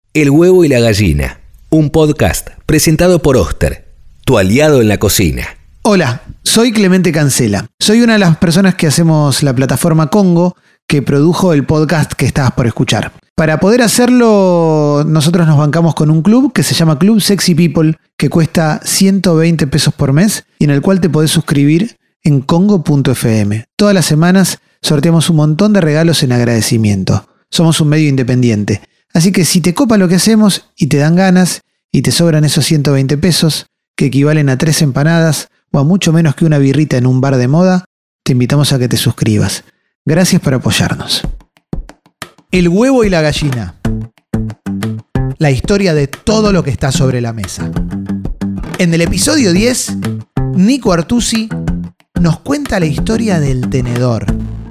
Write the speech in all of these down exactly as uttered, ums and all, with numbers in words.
El huevo y la gallina, un podcast presentado por Oster, tu aliado en la cocina. Hola, soy Clemente Cancela. Soy una de las personas que hacemos la plataforma Congo, que produjo el podcast que estabas por escuchar. Para poder hacerlo, nosotros nos bancamos con un club que se llama Club Sexy People, que cuesta ciento veinte pesos por mes y en el cual te podés suscribir en congo punto efe eme. Todas las semanas sorteamos un montón de regalos en agradecimiento. Somos un medio independiente. Así que si te copa lo que hacemos y te dan ganas y te sobran esos ciento veinte pesos, que equivalen a tres empanadas o a mucho menos que una birrita en un bar de moda, te invitamos a que te suscribas. Gracias por apoyarnos. El huevo y la gallina. La historia de todo lo que está sobre la mesa. En el episodio diez, Nico Artusi nos cuenta la historia del tenedor.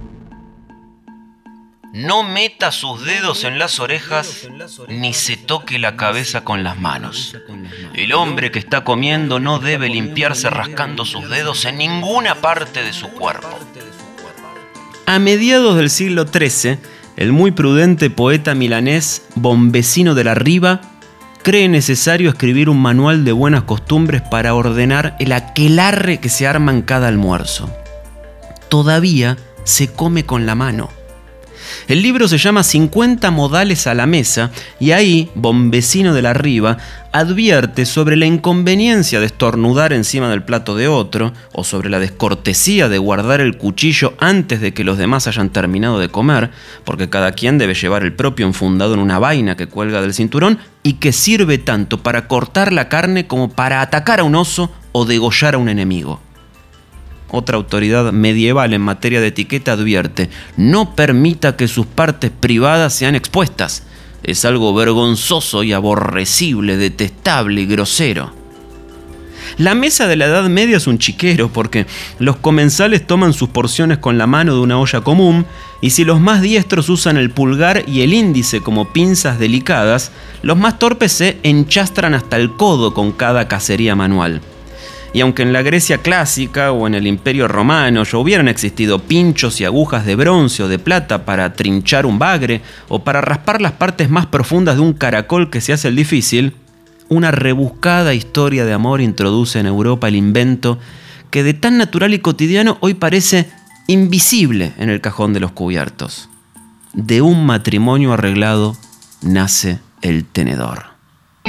No meta sus dedos en las orejas ni se toque la cabeza con las manos. El hombre que está comiendo no debe limpiarse rascando sus dedos en ninguna parte de su cuerpo. A mediados del siglo trece, el muy prudente poeta milanés Bombecino de la Riva cree necesario escribir un manual de buenas costumbres para ordenar el aquelarre que se arma en cada almuerzo. Todavía se come con la mano. El libro se llama cincuenta modales a la mesa y ahí Bombecino de la Riva advierte sobre la inconveniencia de estornudar encima del plato de otro o sobre la descortesía de guardar el cuchillo antes de que los demás hayan terminado de comer, porque cada quien debe llevar el propio enfundado en una vaina que cuelga del cinturón y que sirve tanto para cortar la carne como para atacar a un oso o degollar a un enemigo. Otra autoridad medieval en materia de etiqueta advierte: no permita que sus partes privadas sean expuestas. Es algo vergonzoso y aborrecible, detestable y grosero. La mesa de la Edad Media es un chiquero porque los comensales toman sus porciones con la mano de una olla común y si los más diestros usan el pulgar y el índice como pinzas delicadas, los más torpes se enchastran hasta el codo con cada cacería manual. Y aunque en la Grecia clásica o en el Imperio Romano ya hubieran existido pinchos y agujas de bronce o de plata para trinchar un bagre o para raspar las partes más profundas de un caracol que se hace el difícil, una rebuscada historia de amor introduce en Europa el invento que de tan natural y cotidiano hoy parece invisible en el cajón de los cubiertos. De un matrimonio arreglado nace el tenedor.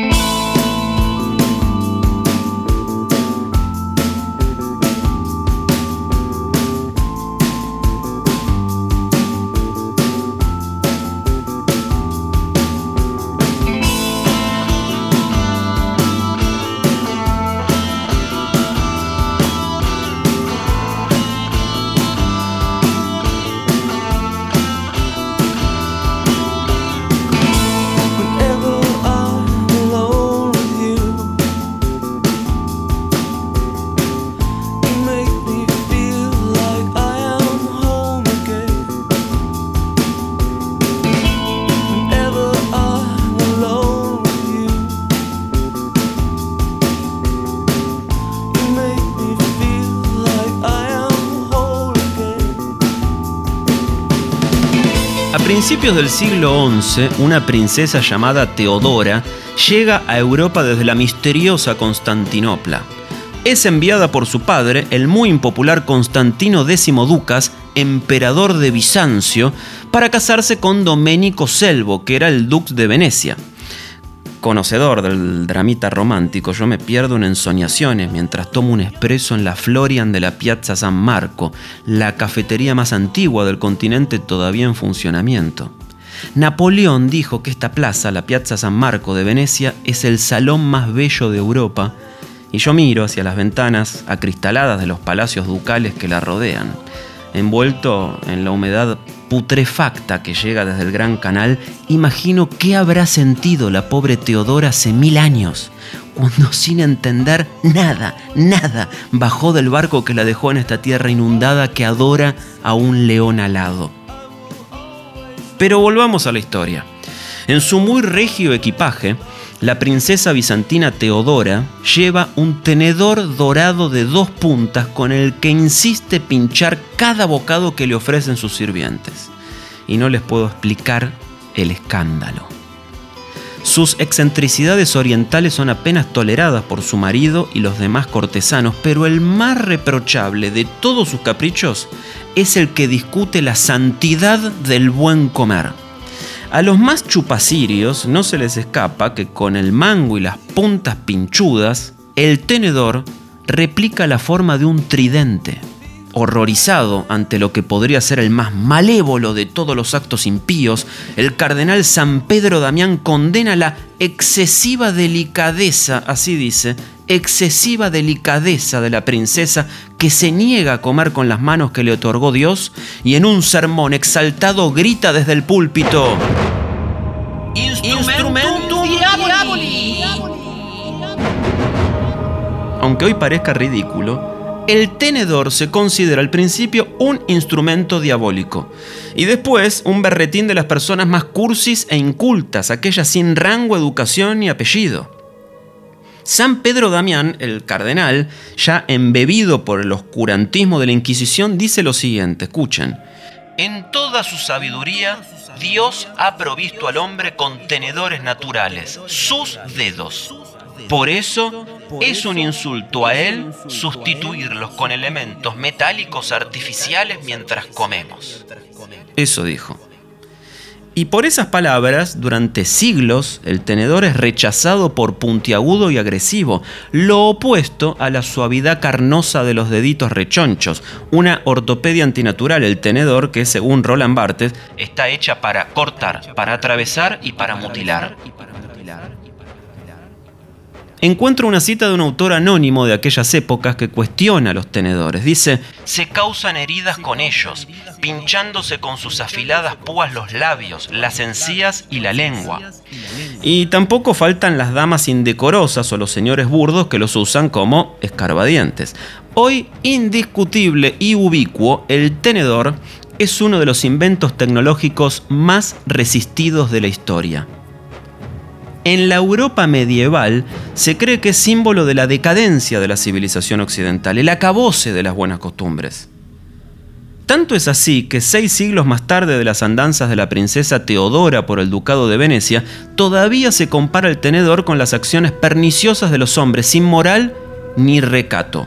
A principios del siglo once, una princesa llamada Teodora llega a Europa desde la misteriosa Constantinopla. Es enviada por su padre, el muy impopular Constantino Décimo Ducas, emperador de Bizancio, para casarse con Domenico Selvo, que era el dux de Venecia. Conocedor del dramita romántico, yo me pierdo en ensoñaciones mientras tomo un espresso en la Florian de la Piazza San Marco, la cafetería más antigua del continente todavía en funcionamiento. Napoleón dijo que esta plaza, la Piazza San Marco de Venecia, es el salón más bello de Europa, y yo miro hacia las ventanas acristaladas de los palacios ducales que la rodean. Envuelto en la humedad putrefacta que llega desde el Gran Canal, imagino qué habrá sentido la pobre Teodora hace mil años, cuando sin entender nada, nada, bajó del barco que la dejó en esta tierra inundada que adora a un león alado. Pero volvamos a la historia. En su muy regio equipaje, la princesa bizantina Teodora lleva un tenedor dorado de dos puntas con el que insiste pinchar cada bocado que le ofrecen sus sirvientes. Y no les puedo explicar el escándalo. Sus excentricidades orientales son apenas toleradas por su marido y los demás cortesanos, pero el más reprochable de todos sus caprichos es el que discute la santidad del buen comer. A los más chupacirios no se les escapa que con el mango y las puntas pinchudas, el tenedor replica la forma de un tridente. Horrorizado ante lo que podría ser el más malévolo de todos los actos impíos, el cardenal San Pedro Damián condena la excesiva delicadeza, así dice, excesiva delicadeza de la princesa que se niega a comer con las manos que le otorgó Dios, y en un sermón exaltado grita desde el púlpito: ¡Instrumentum diaboli! Aunque hoy parezca ridículo, el tenedor se considera al principio un instrumento diabólico y después un berretín de las personas más cursis e incultas, aquellas sin rango, educación ni apellido. San Pedro Damián, el cardenal, ya embebido por el oscurantismo de la Inquisición, dice lo siguiente, escuchen: En toda su sabiduría, Dios ha provisto al hombre con tenedores naturales, sus dedos. Por eso, es un insulto a él sustituirlos con elementos metálicos artificiales mientras comemos. Eso dijo. Y por esas palabras, durante siglos, el tenedor es rechazado por puntiagudo y agresivo, lo opuesto a la suavidad carnosa de los deditos rechonchos, una ortopedia antinatural, el tenedor que, según Roland Barthes, está hecha para cortar, para atravesar y para mutilar. Encuentro una cita de un autor anónimo de aquellas épocas que cuestiona los tenedores. Dice: se causan heridas con ellos, pinchándose con sus afiladas púas los labios, las encías y la lengua. Y tampoco faltan las damas indecorosas o los señores burdos que los usan como escarbadientes. Hoy, indiscutible y ubicuo, el tenedor es uno de los inventos tecnológicos más resistidos de la historia. En la Europa medieval se cree que es símbolo de la decadencia de la civilización occidental, el acabose de las buenas costumbres. Tanto es así que seis siglos más tarde de las andanzas de la princesa Teodora por el ducado de Venecia, todavía se compara el tenedor con las acciones perniciosas de los hombres, sin moral ni recato.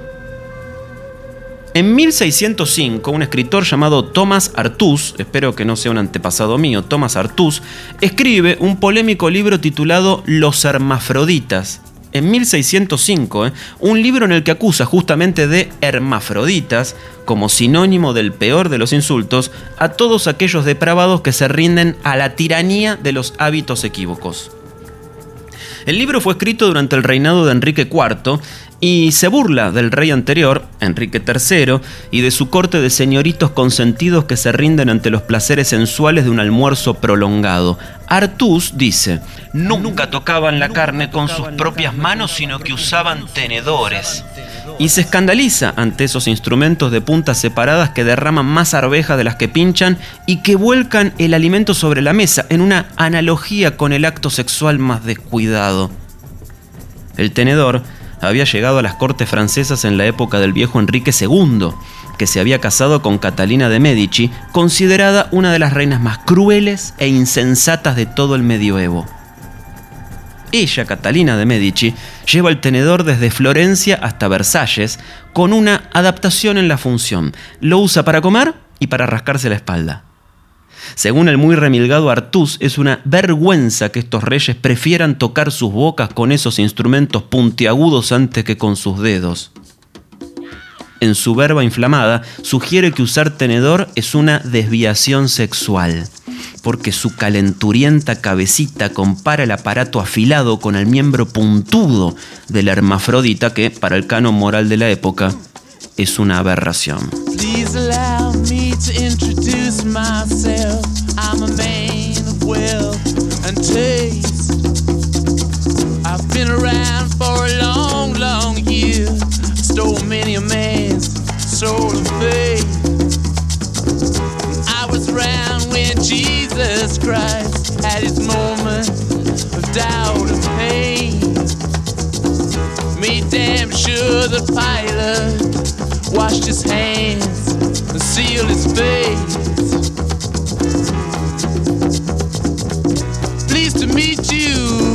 En mil seiscientos cinco, un escritor llamado Thomas Artus, espero que no sea un antepasado mío, Thomas Artus, escribe un polémico libro titulado Los Hermafroditas. En mil seiscientos cinco, eh, un libro en el que acusa justamente de hermafroditas, como sinónimo del peor de los insultos, a todos aquellos depravados que se rinden a la tiranía de los hábitos equívocos. El libro fue escrito durante el reinado de Enrique cuarto y se burla del rey anterior, Enrique tercero, y de su corte de señoritos consentidos que se rinden ante los placeres sensuales de un almuerzo prolongado. Artus dice: nunca tocaban la carne con sus propias manos, sino que usaban tenedores. Y se escandaliza ante esos instrumentos de puntas separadas que derraman más arvejas de las que pinchan y que vuelcan el alimento sobre la mesa, en una analogía con el acto sexual más descuidado. El tenedor había llegado a las cortes francesas en la época del viejo Enrique segundo, que se había casado con Catalina de Medici, considerada una de las reinas más crueles e insensatas de todo el medioevo. Ella, Catalina de Medici, lleva el tenedor desde Florencia hasta Versalles, con una adaptación en la función. Lo usa para comer y para rascarse la espalda. Según el muy remilgado Artus, es una vergüenza que estos reyes prefieran tocar sus bocas con esos instrumentos puntiagudos antes que con sus dedos. En su verba inflamada, sugiere que usar tenedor es una desviación sexual, porque su calenturienta cabecita compara el aparato afilado con el miembro puntudo de la hermafrodita, que, para el canon moral de la época, es una aberración. Please allow me to introduce myself. I'm a man of wealth and taste. I've been around for a long, long year. Stole many a man's soul of faith. I was around when Jesus Christ had his moment of doubt and pain. Made damn sure the Pilate washed his hands and sealed his face. Pleased to meet you.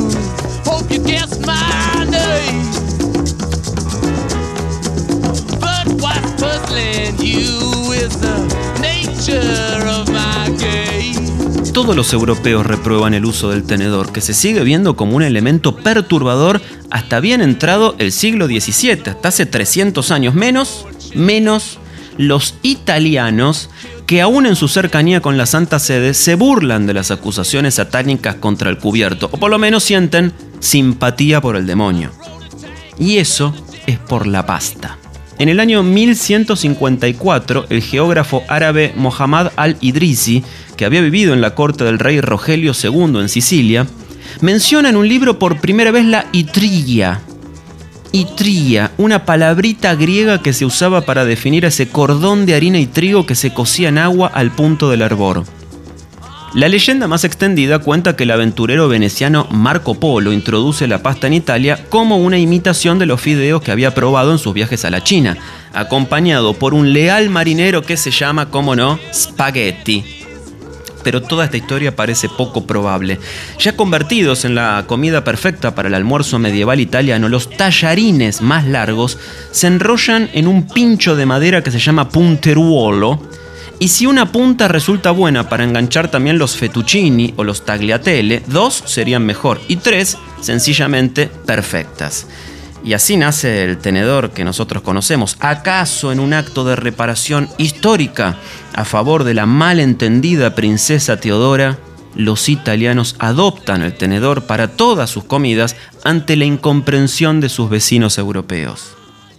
todos los europeos reprueban el uso del tenedor, que se sigue viendo como un elemento perturbador hasta bien entrado el siglo diecisiete, hasta hace trescientos años, menos, menos los italianos, que aún en su cercanía con la Santa Sede se burlan de las acusaciones satánicas contra el cubierto, o por lo menos sienten simpatía por el demonio. Y eso es por la pasta. En el año mil ciento cincuenta y cuatro, el geógrafo árabe Mohammad al-Idrisi, que había vivido en la corte del rey Rogelio segundo en Sicilia, menciona en un libro por primera vez la itria. Itria, una palabrita griega que se usaba para definir ese cordón de harina y trigo que se cocía en agua al punto del hervor. La leyenda más extendida cuenta que el aventurero veneciano Marco Polo introduce la pasta en Italia como una imitación de los fideos que había probado en sus viajes a la China, acompañado por un leal marinero que se llama, como no, spaghetti. Pero toda esta historia parece poco probable. Ya convertidos en la comida perfecta para el almuerzo medieval italiano, los tallarines más largos se enrollan en un pincho de madera que se llama punteruolo. Y si una punta resulta buena para enganchar también los fettuccini o los tagliatelle, dos serían mejor y tres sencillamente perfectas. Y así nace el tenedor que nosotros conocemos. ¿Acaso en un acto de reparación histórica a favor de la malentendida princesa Teodora, los italianos adoptan el tenedor para todas sus comidas ante la incomprensión de sus vecinos europeos?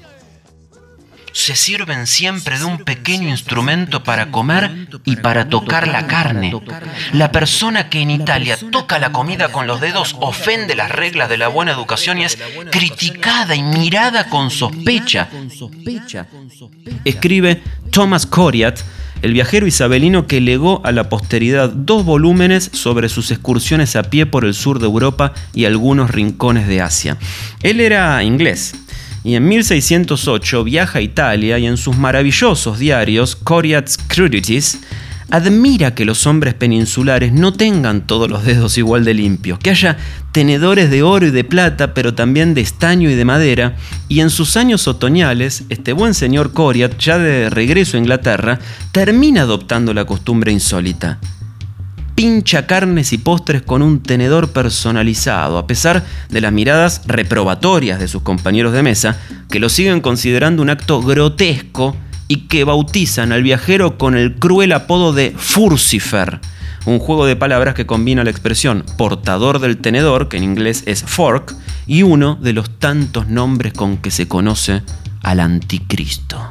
Se sirven siempre de un pequeño instrumento para comer y para tocar la carne. La persona que en Italia toca la comida con los dedos ofende las reglas de la buena educación y es criticada y mirada con sospecha. Escribe Thomas Coriat, el viajero isabelino que legó a la posteridad dos volúmenes sobre sus excursiones a pie por el sur de Europa y algunos rincones de Asia. Él era inglés. Y en mil seiscientos ocho viaja a Italia y en sus maravillosos diarios, Coriat's Crudities, admira que los hombres peninsulares no tengan todos los dedos igual de limpios, que haya tenedores de oro y de plata, pero también de estaño y de madera, y en sus años otoñales, este buen señor Coriat, ya de regreso a Inglaterra, termina adoptando la costumbre insólita. Pincha carnes y postres con un tenedor personalizado, a pesar de las miradas reprobatorias de sus compañeros de mesa, que lo siguen considerando un acto grotesco y que bautizan al viajero con el cruel apodo de Furcifer, un juego de palabras que combina la expresión portador del tenedor, que en inglés es fork, y uno de los tantos nombres con que se conoce al anticristo.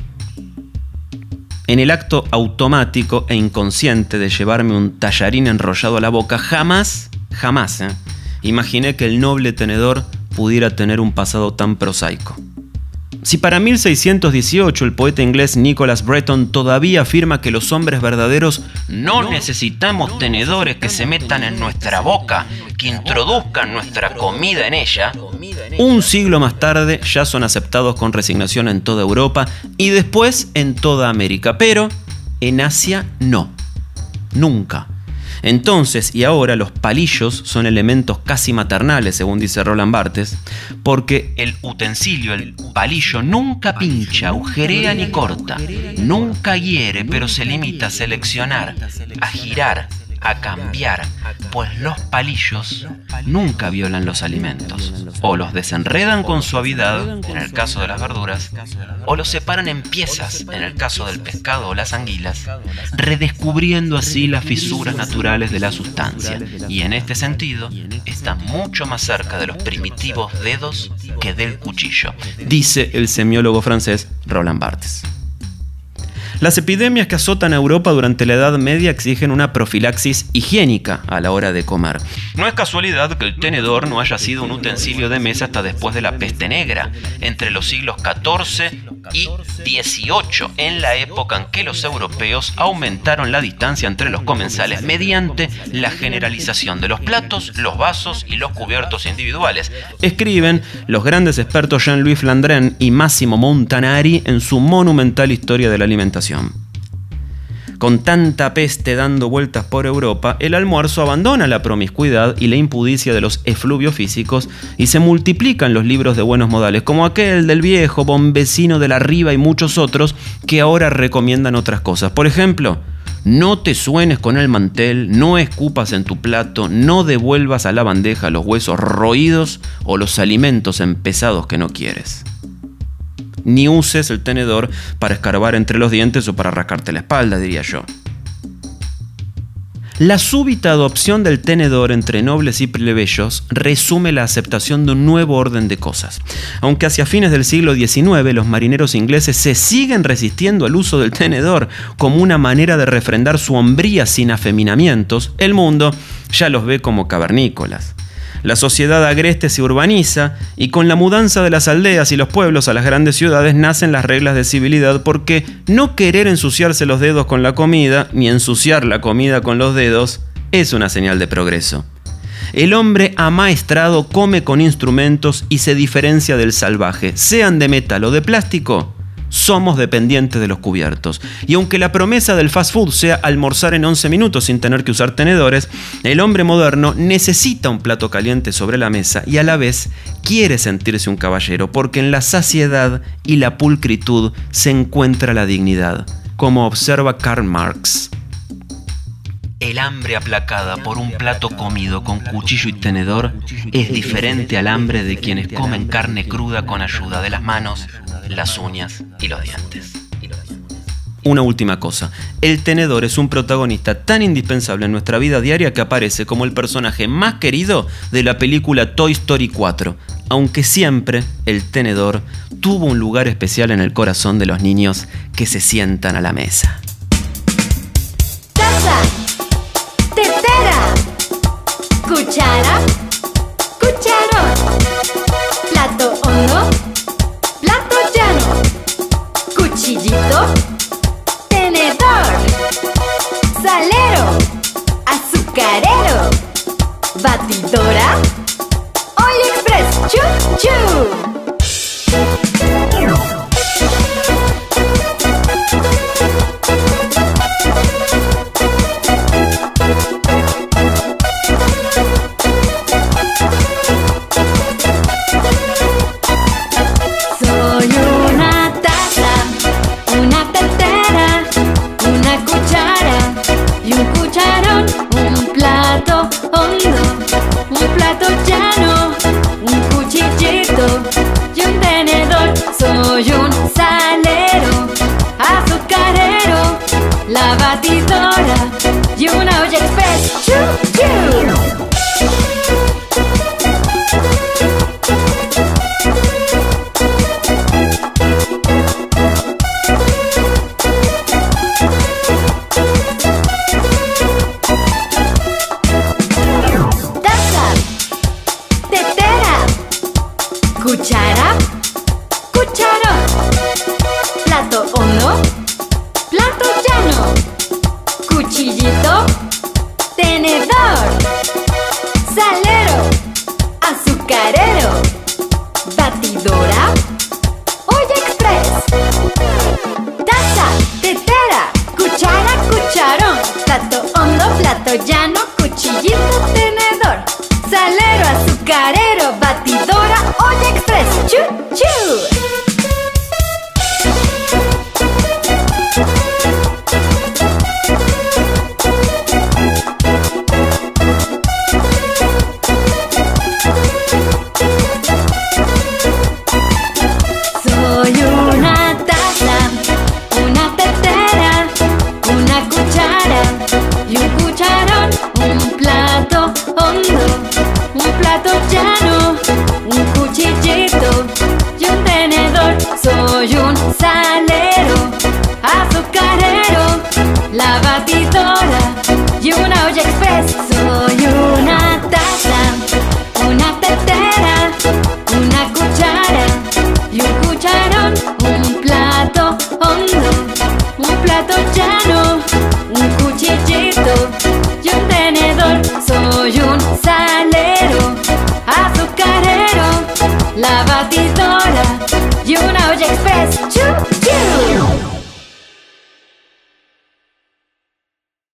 En el acto automático e inconsciente de llevarme un tallarín enrollado a la boca, jamás, jamás, ¿eh? imaginé que el noble tenedor pudiera tener un pasado tan prosaico. Si para mil seiscientos dieciocho el poeta inglés Nicholas Breton todavía afirma que los hombres verdaderos no necesitamos tenedores que se metan en nuestra boca, que introduzcan nuestra comida en ella, un siglo más tarde ya son aceptados con resignación en toda Europa y después en toda América, pero en Asia no, nunca. Entonces y ahora los palillos son elementos casi maternales, según dice Roland Barthes, porque el utensilio, el palillo, nunca pincha, agujerea ni corta, nunca hiere, pero se limita a seleccionar, a girar, a cambiar, pues los palillos nunca violan los alimentos, o los desenredan con suavidad, en el caso de las verduras, o los separan en piezas, en el caso del pescado o las anguilas, redescubriendo así las fisuras naturales de la sustancia, y en este sentido está mucho más cerca de los primitivos dedos que del cuchillo, dice el semiólogo francés Roland Barthes. Las epidemias que azotan a Europa durante la Edad Media exigen una profilaxis higiénica a la hora de comer. No es casualidad que el tenedor no haya sido un utensilio de mesa hasta después de la peste negra, entre los siglos catorce y dieciocho, en la época en que los europeos aumentaron la distancia entre los comensales mediante la generalización de los platos, los vasos y los cubiertos individuales. Escriben los grandes expertos Jean-Louis Flandrin y Massimo Montanari en su monumental Historia de la Alimentación. Con tanta peste dando vueltas por Europa, el almuerzo abandona la promiscuidad y la impudicia de los efluvios físicos y se multiplican los libros de buenos modales, como aquel del viejo Bombesino de la Riva y muchos otros que ahora recomiendan otras cosas. Por ejemplo, No te suenes con el mantel, no escupas en tu plato, no devuelvas a la bandeja los huesos roídos o los alimentos empezados que no quieres. Ni uses el tenedor para escarbar entre los dientes o para rascarte la espalda, diría yo. La súbita adopción del tenedor entre nobles y plebeyos resume la aceptación de un nuevo orden de cosas. Aunque hacia fines del siglo diecinueve los marineros ingleses se siguen resistiendo al uso del tenedor como una manera de refrendar su hombría sin afeminamientos, el mundo ya los ve como cavernícolas. La sociedad agreste se urbaniza y con la mudanza de las aldeas y los pueblos a las grandes ciudades nacen las reglas de civilidad, porque no querer ensuciarse los dedos con la comida ni ensuciar la comida con los dedos es una señal de progreso. El hombre amaestrado come con instrumentos y se diferencia del salvaje, sean de metal o de plástico. Somos dependientes de los cubiertos. Y aunque la promesa del fast food sea almorzar en once minutos sin tener que usar tenedores, el hombre moderno necesita un plato caliente sobre la mesa y a la vez quiere sentirse un caballero, porque en la saciedad y la pulcritud se encuentra la dignidad, como observa Karl Marx. El hambre aplacada por un plato comido con cuchillo y tenedor es diferente al hambre de quienes comen carne cruda con ayuda de las manos, las uñas y los dientes. Una última cosa, el tenedor es un protagonista tan indispensable en nuestra vida diaria que aparece como el personaje más querido de la película Toy Story cuatro, aunque siempre el tenedor tuvo un lugar especial en el corazón de los niños que se sientan a la mesa. Taza, tetera, cuchara, cucharón, plato hondo, plato llano, cuchillito, tenedor, salero, azucarero, batidora, olla express, chu chu. Soy un salero, azucarero, la batidora y una olla express. ¡Chu, chu! Taza, tetera, cuchara, cucharón, plato hondo, plato llano, cuchillito, tenedor, salero, azucarero, batidora, olla express. Taza, tetera, cuchara, cucharón, plato hondo, plato llano, cuchillito, tenedor, salero, azucarero, batidora, olla express. ¡Chu, chu!